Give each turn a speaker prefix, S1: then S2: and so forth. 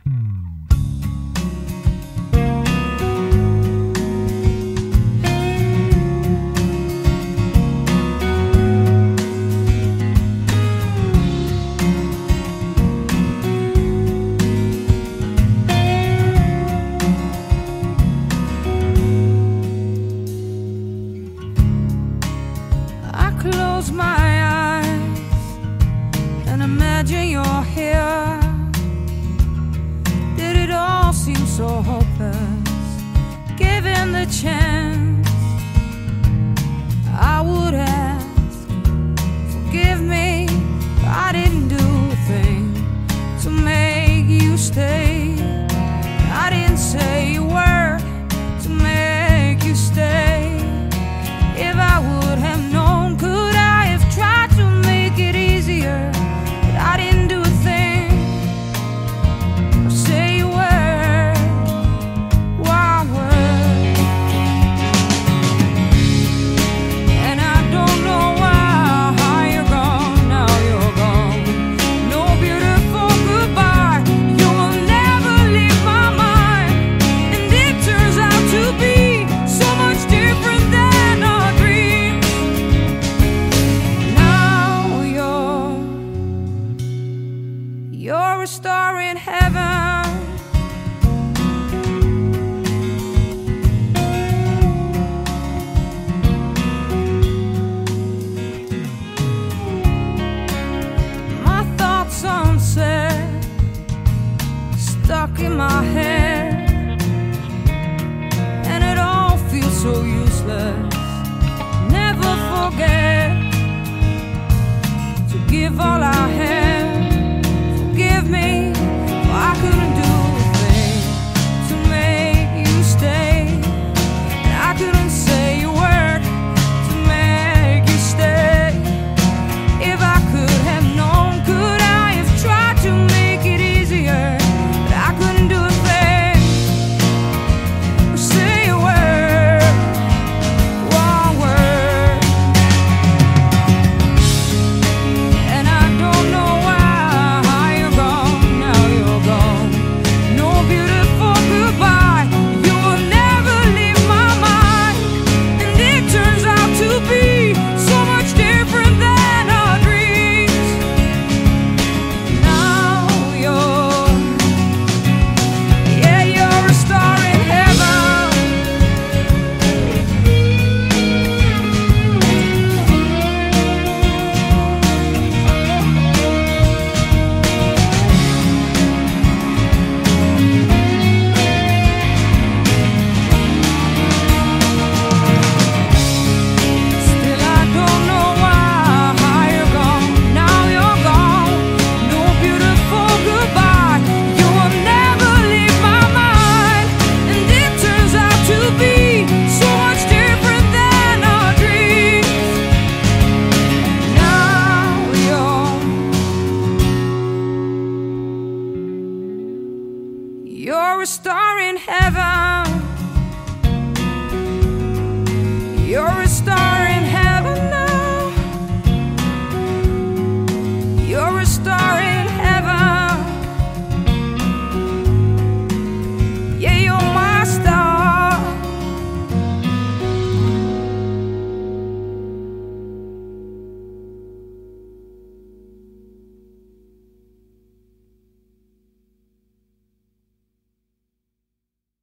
S1: Close my eyes and imagine you're here. Did it all seem so hopeless? Given the chance, I would ask, forgive me, I didn't do a thing to make you stay. I didn't say a word to make you stay. If I would have known, could I have tried to make it easier? But I didn't do a thing or say a word, one word. And I don't know why you're gone, now you're gone. No beautiful goodbye, you will never leave my mind. And it turns out to be so much different than our dreams. Now you're a star in heaven. My thoughts unsaid, stuck in my head, and it all feels so useless. Never forget to give all I had. Forgive me, for I couldn't do a thing to make you stay. And I couldn't say a word to make you stay. If I could have known, could I have tried to make it easier? But I couldn't do a thing or say a word, one word. And I don't know why you're gone, now you're gone. No beautiful goodbye, you will never leave my mind. And it turns out to be so much different than our dreams. Now you're a star in heaven. Still I don't know why you're gone, now you're gone. No beautiful goodbye, you will never leave my mind. And it turns out to be so much different than our dreams. Now you're a star in heaven. You're a